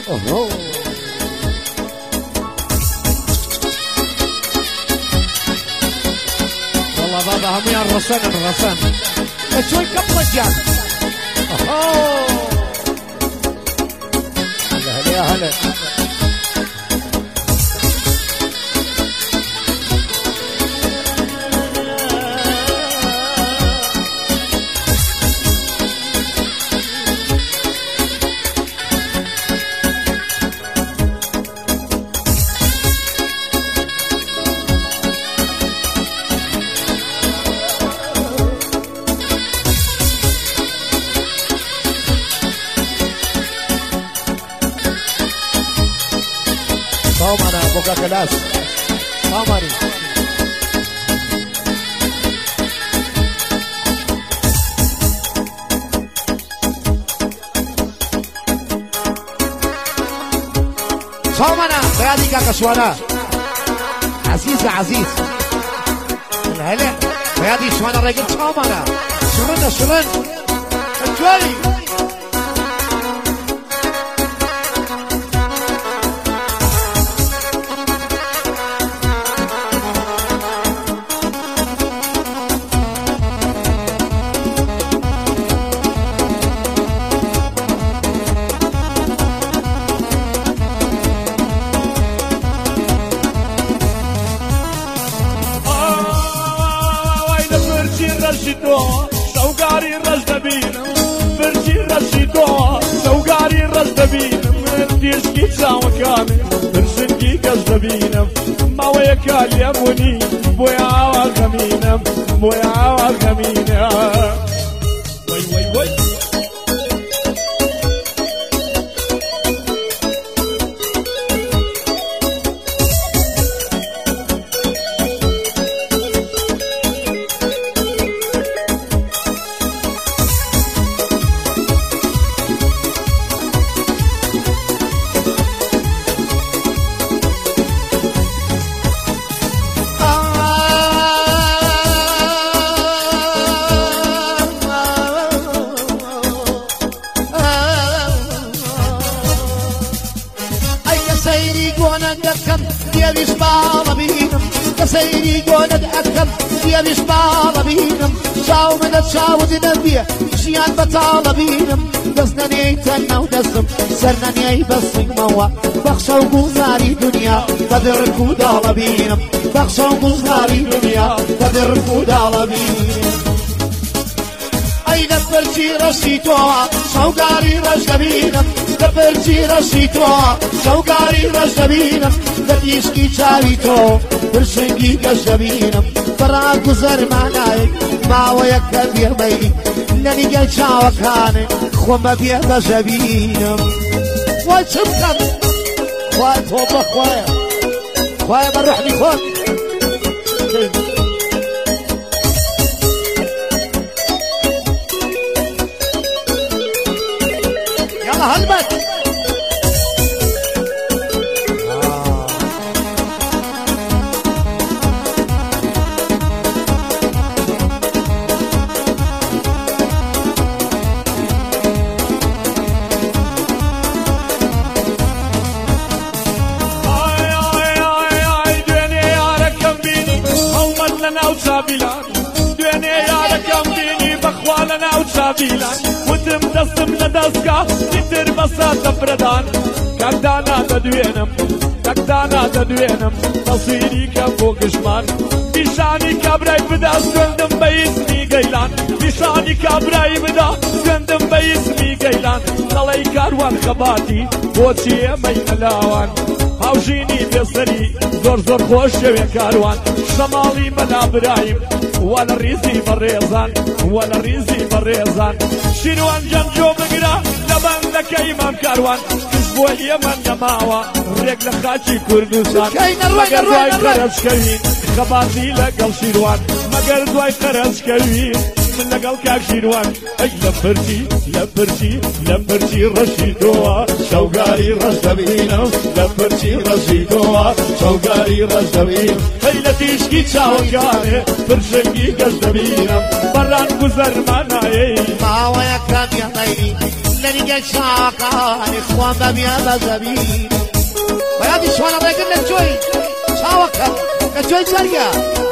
والله بابا هم يا الرسام الرسام شوي قبلك يا هلا يا هلا Toma boca kelas, toma ni. Toma na, berani kakak suara. Aziz Aziz. هلا berani suara lagi toma na. Surun. Kecuali. شوقاري رجدبين فرجي رشيدو شوقاري رجدبين ديشكي تساوكامي فرشنكي كجدبين ما ويكا اليموني بويا والغمين بويا والغمين وي سيري قولد أكم يا بشبال بينم شاو من الشاود نبيه شيان بطال بينم دسنا نيتنا ودسم سرنا نيي بصي موا بخشو قوزاري دنيا بدر كودال بينم بخشو قوزاري دنيا بدر كودال بينم أي دبرتي رشيتوا شوقاري رجبينم دبرتي رشيتوا شوقاري رجبينم دبيشكي شاويتو برشنگی کشبینم براکو زرمانای ما ويك بيرمي لني قل شاوكاني خوما بيه بشبينم وشبكم خواي توبة خواي بروحني خود يلا هلبت وشابيلان وتم دستم لدسكا تتر بساطة بردان كردانا تدوينم كردانا تدوينم تصيري كفوق شمان بشاني كابراي بدا سندم باسمي قيلان بشاني كابراي بدا سندم باسمي قيلان طلعي كاروان خباتي بوشي مين لاوان هاوجيني بسري زور خوش شوي كاروان شمالي منا برايم ولا الريزي بالريزان ولا الريزي بالريزان شيروان جنجو بقرا لبن لك إمام كاروان كسبوا اليمن نماوا ريك لخاتي كردوسان مقر دواي قرش كوين خباتي لقل شيروان مقر دواي قرش كوين من لقل كاك شيروان اي لبرتي رشيدوا شوقاري رشدبينا لبرتي رشيدوا شوقاري رشدبينا خيلتي شكي تشاوكاري برشنگي قشدبينا بران گزر مناي ما ويك يا ميري لني دنيا شاقاني اخوان بابيا بزبين بيادي شوانا بيقول لك جوي شاوكا كجوي جريا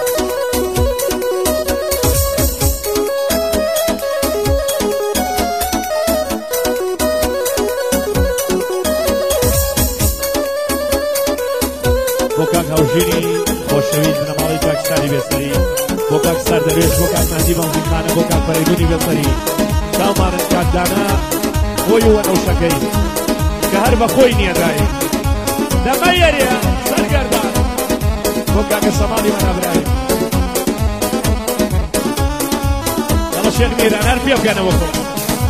بوكاك هاوشيني خوشويز نمالي پاکستانی بسری بوكاك سر درویش بوكاك مهدی بانزیخانه بوكاك پریدونی بسری شاومان کاک دانا خوی و نوشکی که هر بخوی نیدایی دمایریا سرگردان بوكاك الصمالي من ابراهيم يلا شيخ ميران هر بيب كان وقت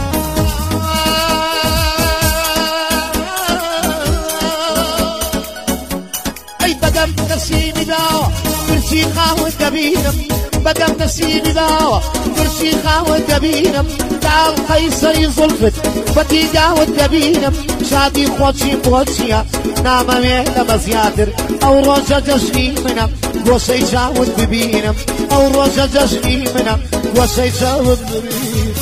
بدم نسيني داوة كرشي خاوة كبيرم بدم نسيني داوة كرشي خاوة كبيرم تعال قيصري زلفت فتي داوة كبيرم شادي خوشي بوشيا نام ميلا مزياتر او روجا جشني منم وشي جاوة ببينم او روجا جشني منم وشي جاوة ببينم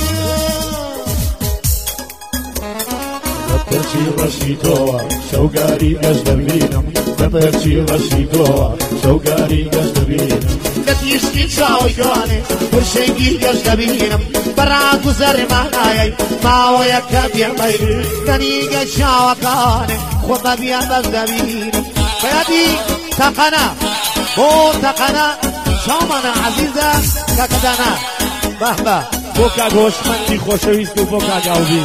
دەبەرچی ڕەشیتەوە شەوگاری گەشت دەبینم دەبەرچی ڕەشیتەوە شەوگاری گەشت دەبینم لەتیشتی چاوی گوانێ پرشەنگی گەشت دەبینم بەڕاک و زەرمانایەی ماوەیە کە بێمەی تەنیگە چاوەکانێ خۆ بەبیە بەس دەبینم بەیادی تەقەنە بۆ تەقەنە شاومانە عەزیزە کاکەدانا بەهبە بۆ کاک هۆشمەندی خۆشەویست و بۆ کاک ئاوبین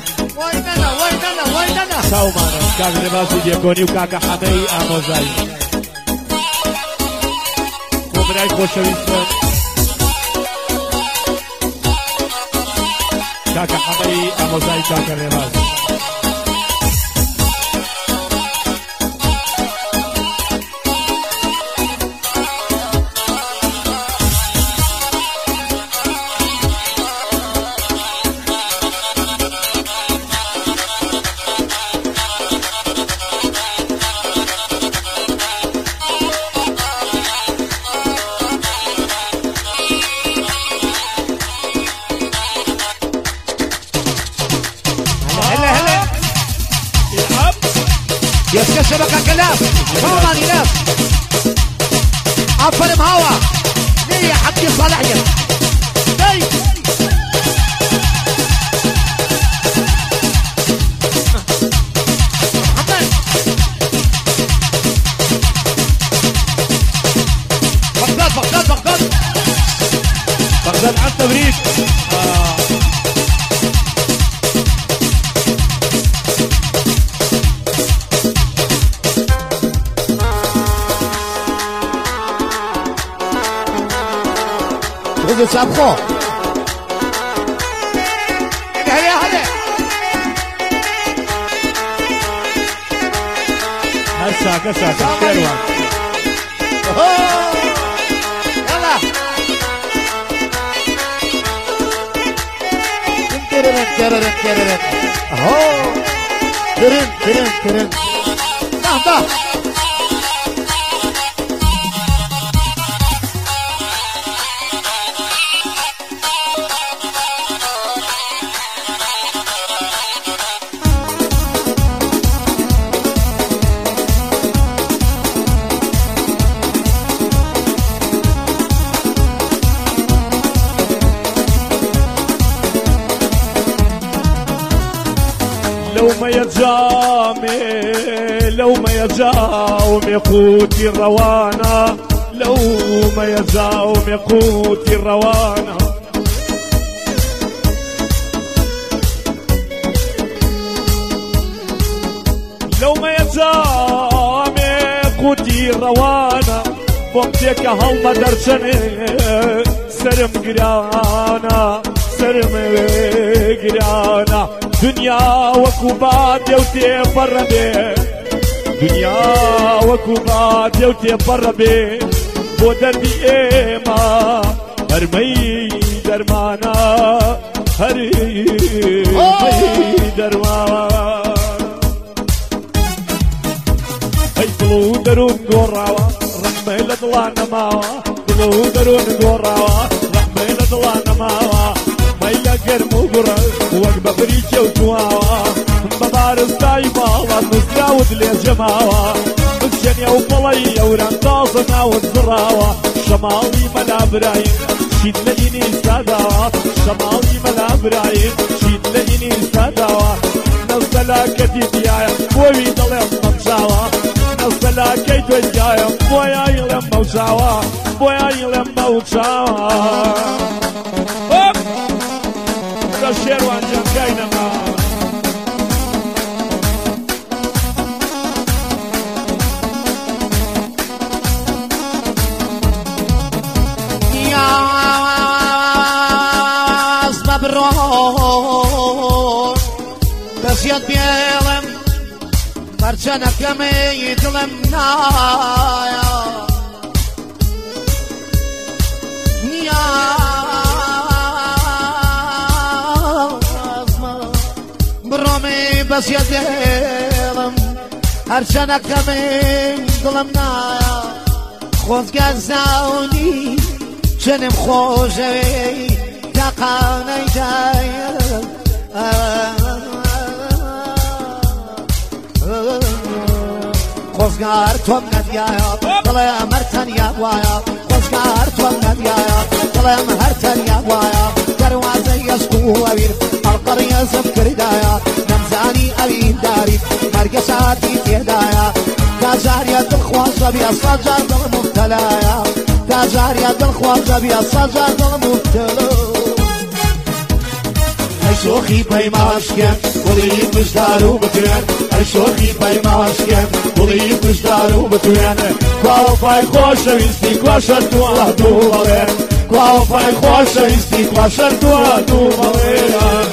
ساومانە کاک ڕێبازی دیەکۆنی و کاکە حەمەی ئامۆزایی بۆ برای خۆشەویستم کاکە حەمەی ئامۆزایی کاکە ڕێباز يسكت شبكة كلام شومان ينام عفر مهوا ليه حكي صالحية ليه محمد بغداد على التبريد غزل سابخو هيا هلا هسا كيروان يلا ترن اهو ترن ده لو ما يجاوم يقوتي الروانة لو ما يجاوم يقوتي الروانة لو ما يجاوم يقوتي الروانة وقتك هل درشني سرم قرانا سرم قرانا دنيا وكوبات يوتي فربي دنيا وكوبات يوتي فربي بو دربي ايما هرمي درمانا هرمي درمانا هاي طلو درون قراوة رحمي لطلانا ماوا طلو درون قراوة رحمي لطلانا ماوا ميلا خۆیە گەرم و گوڕە وەک بەبری کەوتووەوە بە بارستای باڵات نووسراوت لێ جەماوە بچێنێ و پڵەی ئەوران تازە ناوت زڕاوە شەماڵی مەلابرایم شید لە ئینی ساداوە شەماڵی مەلابرایم شید لە ئینی ساداوە نەوسەلاکەتی دیایە بۆوی دڵێم مەمشاوە نەوسەلاکەی دوێجایە بۆیای لێم مەوشاوە بۆیای لێم مەوچاوە لە شێروان جەنگای نەما بەسیەت بێڵم پەرچەنەکەمی دڵم نایە نیازمە بڕۆمی بەسیەت بێڵم هەرچەنەکەمی دڵم نایە خۆزگە زاونی چنم خۆشەوی تاقانەی دایە خۆزگار تۆم نەدیایە دڵێم هەر تەنیا وایە خۆزگار تۆم نەدیایە دڵێم هەر تەنیا وایە دەروازەی ئەشق و ئەویر هەڵقەڕی ئەزم کردایە نەمزانی ئەوین داری هەرگە ساعتی تێدایە تاجاریە دڵخوازە بیا سەجار دڵ مبتەلایە تاجاریە دڵخوازە بیا سەجار دڵ مبتەلە ئەی شۆخی پەیماشکێن گوڵی پشدار و بتوێن ئەی شۆخی پەیماشکێن گوڵی پشدار و بتوێن کواوەپای خۆشەویستی کوا شەرتووە دوو بەڵێن کواوەپای خۆشەویستی کوا شەرتووە دوو بەڵێن